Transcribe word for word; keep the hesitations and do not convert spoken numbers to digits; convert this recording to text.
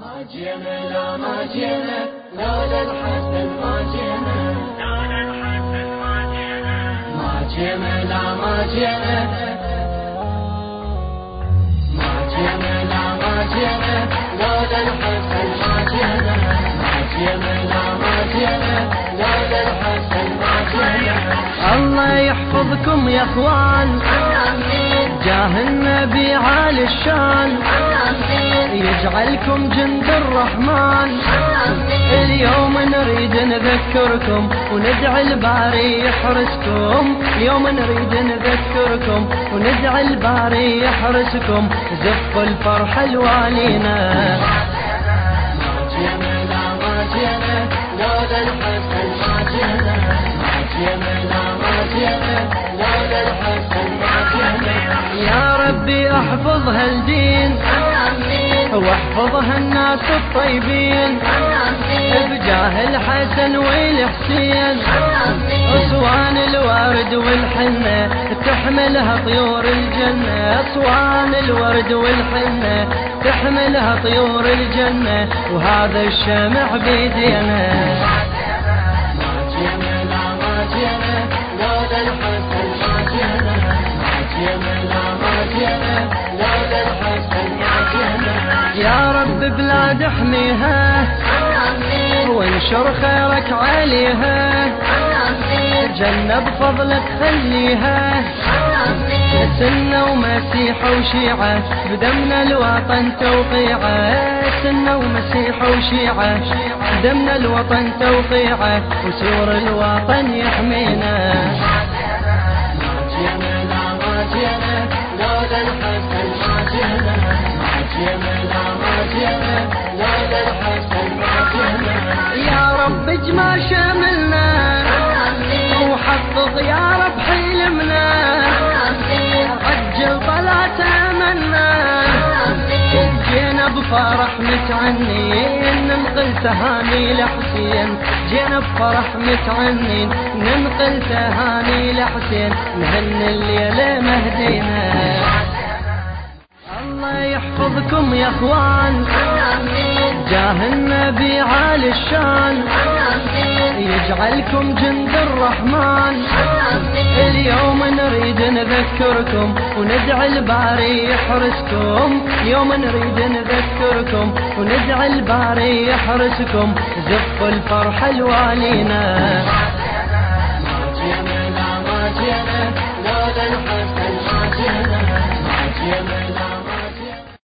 ما جينا لا ما جينا لولا الحسن ما جينا لولا الحسن ما جينا ما جينا لا ما جينا ما جينا لا ما جينا لولا الحسن ما جينا ما جينا لا ما جينا لولا الحسن ما جينا. الله يحفظكم يا اخوان جاه النبي عالي الشان يجعلكم جند الرحمن. اليوم نريد نذكركم وندعي الباري يحرسكم. اليوم نريد نذكركم وندعي الباري يحرسكم. زفوا الفرحة الوالينا. ما جينا لا ما جينا لولا الحسن ما جينا ما جينا لا ما جينا لولا الحسن ما جينا. يا ربي احفظ هالدين واحفظ هالناس الطيبين بجاه الحسن والحسين. أصوان الورد والحنة تحملها طيور الجنة. أصوان الورد والحنة تحملها طيور الجنة وهذا الشمع بيدينا. ما جينا لا ما جينا لولا الحسن ما جينا ما جينا لا ما جينا لولا الحسن ما جينا. يا رب بلاد احميها وانشر خيرك عليها. جنة بفضلك خليها. سنة ومسيح وشيعة بدمنا الوطن توقيعة. سنة ومسيح وشيعة بدمنا الوطن توقيعة وسور الوطن يحمينا. ما جينا لا ما جينا لولا الحسن ما جينا ما جينا لا ما جينا لولا الحسن ما جينا. يا رب اجمع شملنا وحقق يا رب حلمنا. عجل طلعت املنا. جينا بفرح متعنين ننقل تهاني لحسين. جينا بفرح متعنين ننقل تهاني لحسين. نهني الليلة مهدينا. الله يحفظكم يا اخوان جاه النبي عالي الشان يجعلكم جند الرحمن. اليوم نريد نذكركم وندعي الباري يحرسكم. اليوم نريد نذكركم وندعي الباري يحرسكم. زفوا الفرحة الوالينا. ما جينا لا ما جينا لولا الحسن